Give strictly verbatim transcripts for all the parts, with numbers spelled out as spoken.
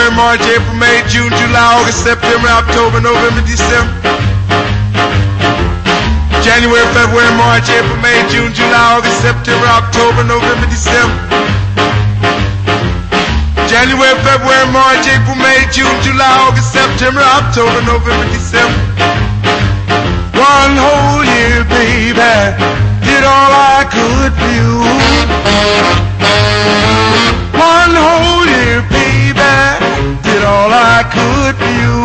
February, March, April, May, June, July, August, September, October, November, December. January, February, March, April, May, June, July, August, September, October, November, December. January, February, March, April, May, June, July, August, September, October, November, December. One whole year, baby, did all I could for you. One whole year, baby, did all I could for you.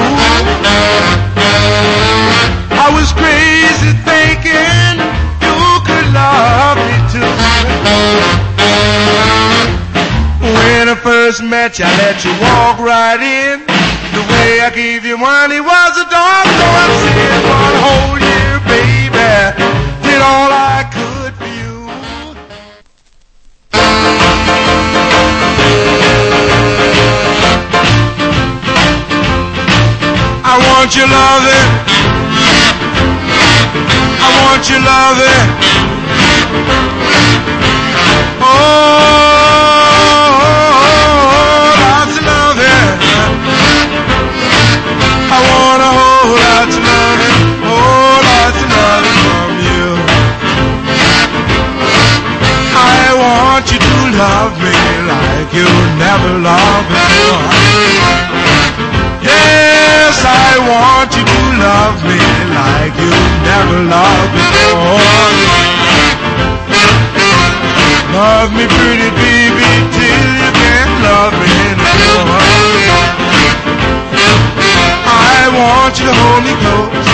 I was crazy thinking you could love me too. When I first met you, I let you walk right in. The way I gave you money was a dog, so I'm saying one whole year, baby, did all I could for you. I want your loving, I want your loving. Oh, lots of loving. I want a whole lot of loving, oh, lots of loving from you. I want you to love me like you never loved before. Yes, I want you to love me like you never loved before. Love me pretty baby till you can't love me anymore. I want you to hold me close.